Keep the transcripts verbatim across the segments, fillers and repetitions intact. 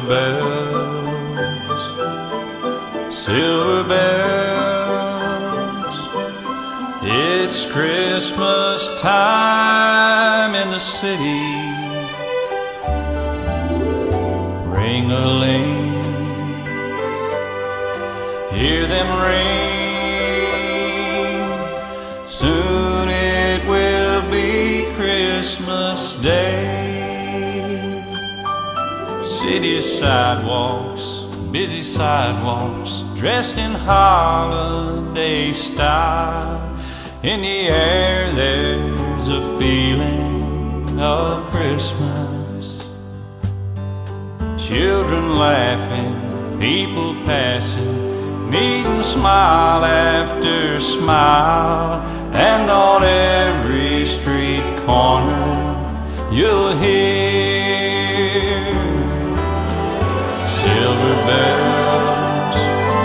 bells, silver bells. It's Christmas time in the city. Ring-a-ling, hear them ring. Soon it will be Christmas Day. City sidewalks, busy sidewalks, dressed in holiday style. In the air there's a feeling of Christmas. Children laughing, people passing, meeting smile after smile. And on every street corner you'll hear silver bells,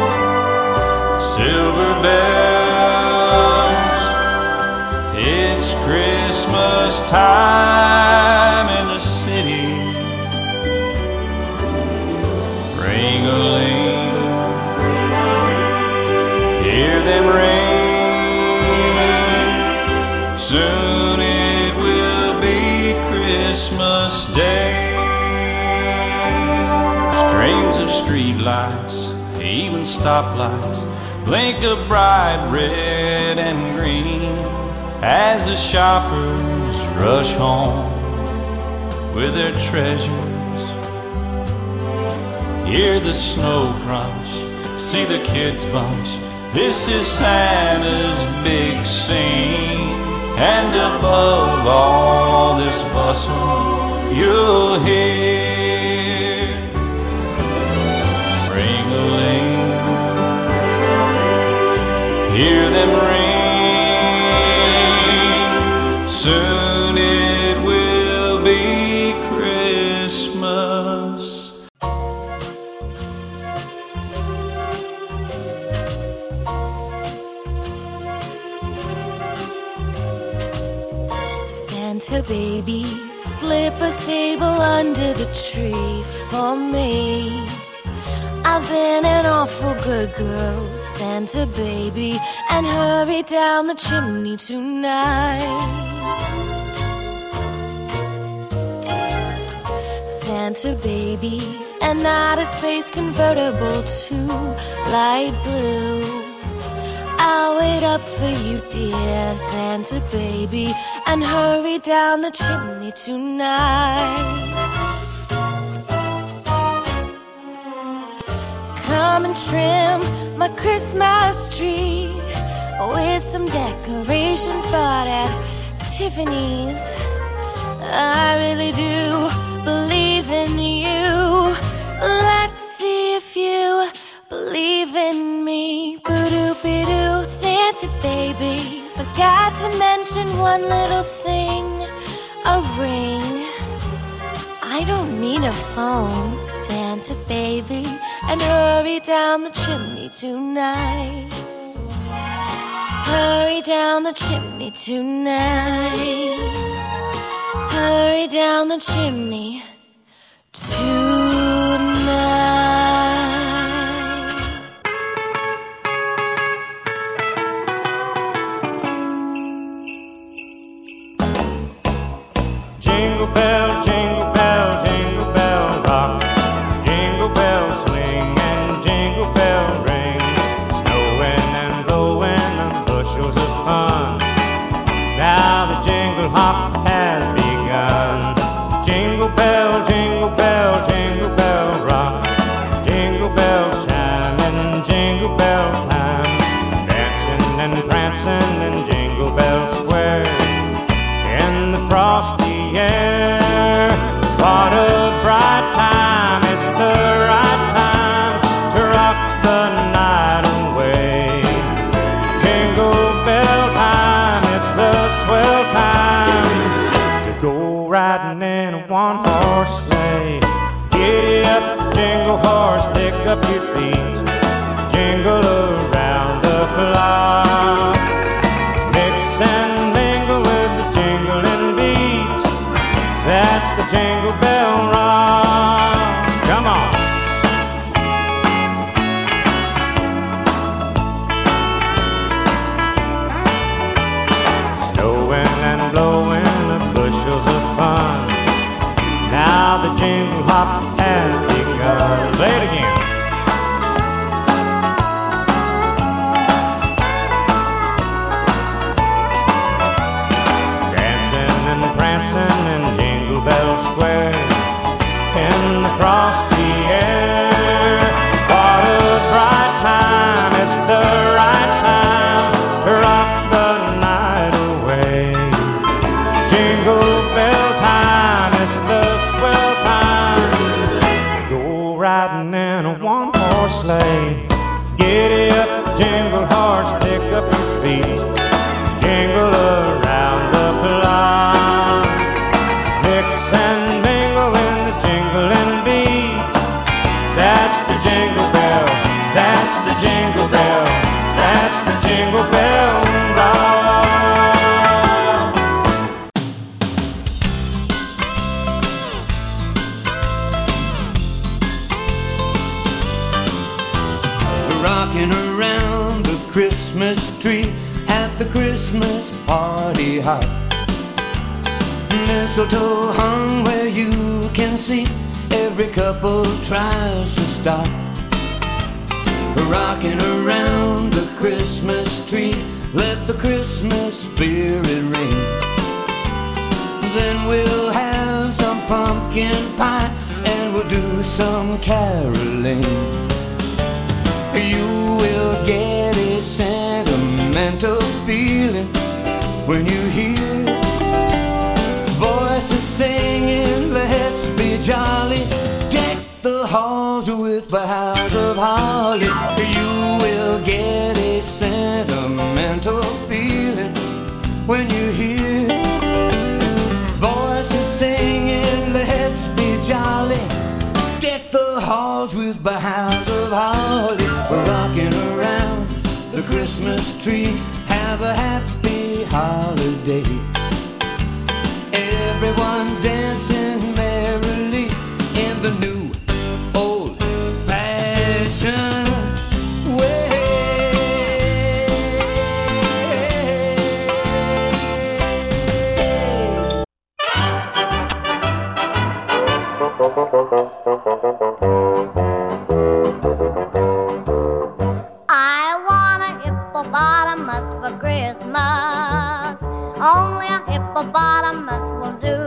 silver bells. It's Christmas time in the city. Ring-a-ling, hear them ring. Soon it will be Christmas Day. Strings of streetlights, even stoplights, blink a bright red and green as the shoppers rush home with their treasures. Hear the snow crunch, see the kids bunch. This is Santa's big scene. And above all this bustle, you'll hear ring-a-ling, hear them ring. Soon it will be Christmas. Santa baby, slip a sable under the tree for me. I've been an awful good girl, Santa baby, and hurry down the chimney tonight. Santa baby, an outer space convertible to light blue. I'll wait up for you, dear Santa baby, and hurry down the chimney tonight. Come and trim my Christmas tree with some decorations bought at Tiffany's. I really do believe in you. Let's see if you believe in me. Boo-doo-be-doo, Santa baby, forgot to mention one little thing. A ring. I don't mean a phone, Santa baby, and hurry down the chimney tonight. Hurry down the chimney tonight. Hurry down the chimney tonight. Jingle bell, jingle bell, jingle bell rock. Jingle bell swing and jingle bell ring. Snowing and blowing and bushels of fun. Now the jingle hop has begun. Jingle bell, jingle bell, jingle bell rock. Jingle bells chime and jingle bell time. Dancing and prancing in Jingle Bell Square. In the frosty air, what a bright time. It's the right time to rock the night away. Jingle bell time, it's the swell time to go riding in a one-horse sleigh. Giddy up, jingle horse, pick up your feet. Jingle around the clock. Mix and mingle with the jingling beat. That's the Jingle Bell Rock. Come on. Jingle Bell Rock. Rocking around the Christmas tree at the Christmas party hop. Mistletoe hung where you can see, every couple tries to stop. Rocking around the Christmas tree, let the Christmas spirit ring. Then we'll have some pumpkin pie and we'll do some caroling. You will get a sentimental feeling when you hear voices singing, let's be jolly. Deck the halls with boughs of holly. You will get a sentimental feeling when you hear voices singing, let's be jolly. Deck the halls with boughs of holly. We're rocking around the Christmas tree. Have a happy holiday. Everyone dancing merrily in the new old-fashioned way. I want a hippopotamus for Christmas. Only a hippopotamus will do.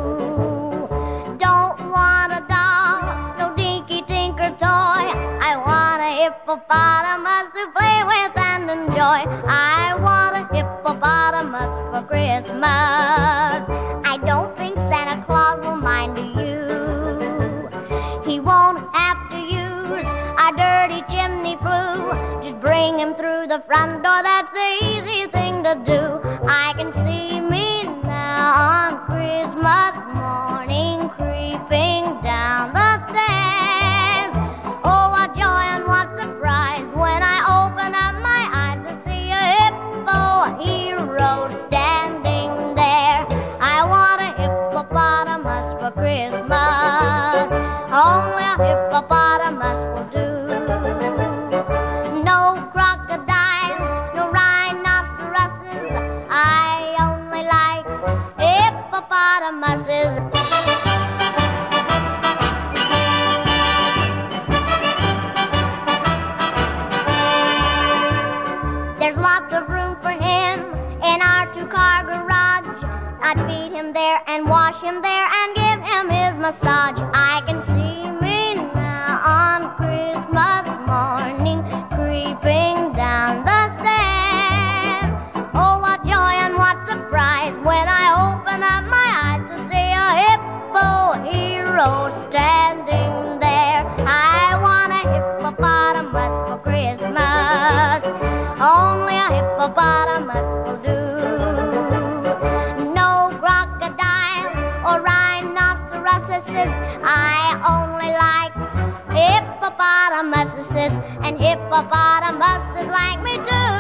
Don't want a doll, no dinky tinker toy. I want a hippopotamus to play with and enjoy. I want a hippopotamus for Christmas. I don't think Santa Claus will mind you. He won't have to use a dirty chimney flue. Just bring him through the front door, that's the easy thing to do. I can see me now on Christmas morning, creeping down the stairs. Oh, what joy and what surprise when I open up my eyes to see a hippo hero standing there. I want a hippopotamus for Christmas. Only a hippopotamus will do. No crocodiles, no rhinoceroses. I only like hippopotamuses. There's lots of room for him in our two-car garage. I'd feed him there and wash him there and give him his massage. I can see me now on Christmas morning, creeping down the stairs. Oh, what joy and what surprise when I open up my eyes to see a hippo hero standing there. I want a hippopotamus for Christmas. Only a hippopotamus will do. No crocodiles or rhinoceroses. I only like hippopotamuses, and hippopotamuses like me too.